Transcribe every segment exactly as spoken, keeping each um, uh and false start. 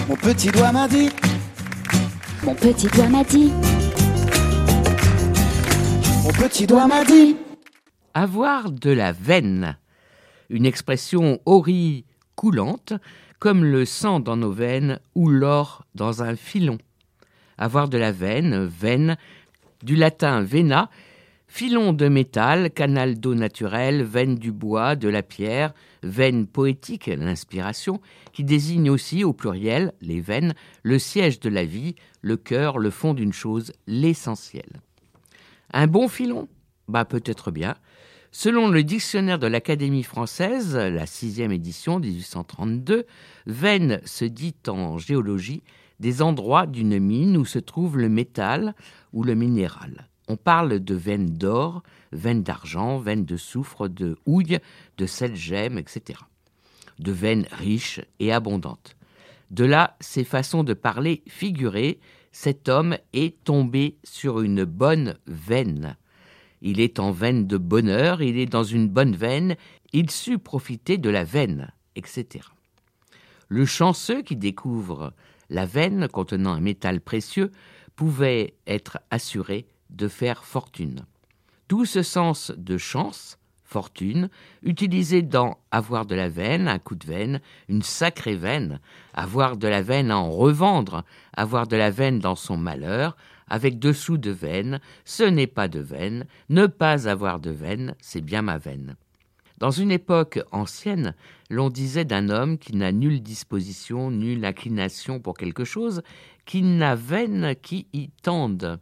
Mon petit doigt m'a dit. Mon petit doigt m'a dit. Mon petit doigt m'a dit. Avoir de la veine, une expression auricoulante, comme le sang dans nos veines ou l'or dans un filon. Avoir de la veine, veine, du latin vena, filon de métal, canal d'eau naturelle, veine du bois, de la pierre, veine poétique, l'inspiration, qui désigne aussi au pluriel, les veines, le siège de la vie, le cœur, le fond d'une chose, l'essentiel. Un bon filon ? Bah peut-être bien. Selon le dictionnaire de l'Académie française, la sixième édition, dix-huit cent trente-deux, veine se dit en géologie des endroits d'une mine où se trouve le métal ou le minéral. On parle de veines d'or, veines d'argent, veines de soufre, de houille, de sel gemme, et cetera. De veines riches et abondantes. De là, ces façons de parler figurées, cet homme est tombé sur une bonne veine. Il est en veine de bonheur, il est dans une bonne veine, il sut profiter de la veine, et cetera. Le chanceux qui découvre la veine contenant un métal précieux pouvait être assuré de faire fortune. Tout ce sens de chance, fortune, utilisé dans avoir de la veine, un coup de veine, une sacrée veine, avoir de la veine à en revendre, avoir de la veine dans son malheur, avec dessous de veine, ce n'est pas de veine, ne pas avoir de veine, c'est bien ma veine. Dans une époque ancienne, l'on disait d'un homme qui n'a nulle disposition, nulle inclination pour quelque chose, qu'il n'a veine qui y tende.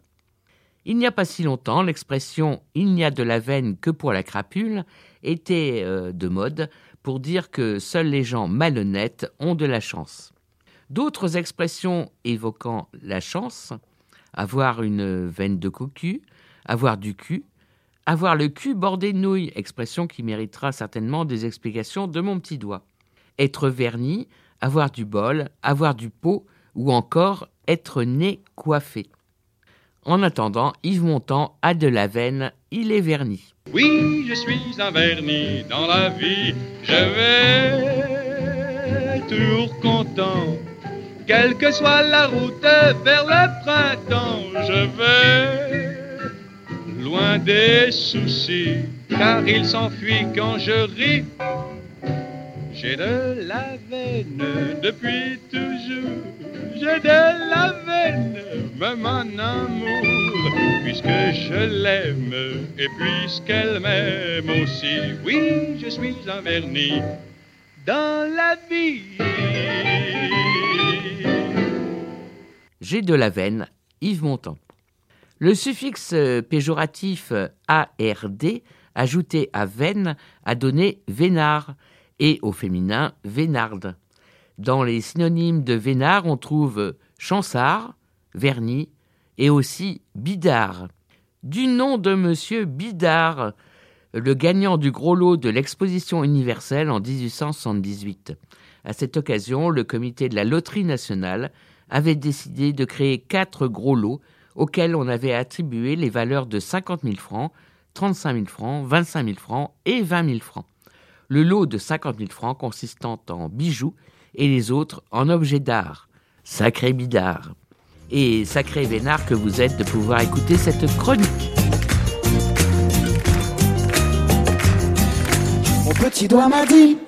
Il n'y a pas si longtemps, l'expression « il n'y a de la veine que pour la crapule » était euh, de mode pour dire que seuls les gens malhonnêtes ont de la chance. D'autres expressions évoquant la chance, avoir une veine de cocu, avoir du cul, avoir le cul bordé de nouilles, expression qui méritera certainement des explications de mon petit doigt. Être verni, avoir du bol, avoir du pot ou encore être né coiffé. En attendant, Yves Montand a de la veine, il est verni. Oui, je suis un verni dans la vie, je vais toujours content. Quelle que soit la route vers le printemps, je vais loin des soucis, car ils s'enfuient quand je ris. J'ai de la veine depuis toujours, j'ai de la veine, même en amour, puisque je l'aime et puisqu'elle m'aime aussi. Oui, je suis un verni dans la vie. J'ai de la veine, Yves Montand. Le suffixe péjoratif ard, ajouté à veine, a donné vénard, et au féminin vénarde. Dans les synonymes de vénard, on trouve chansard, verni, et aussi bidard. Du nom de monsieur Bidard, le gagnant du gros lot de l'exposition universelle en dix-huit cent soixante-dix-huit. À cette occasion, le comité de la loterie nationale avait décidé de créer quatre gros lots auxquels on avait attribué les valeurs de cinquante mille francs, trente-cinq mille francs, vingt-cinq mille francs et vingt mille francs. Le lot de cinquante mille francs consistant en bijoux et les autres en objets d'art. Sacré bidard. Et sacré vénard que vous êtes de pouvoir écouter cette chronique. Mon petit doigt m'a dit.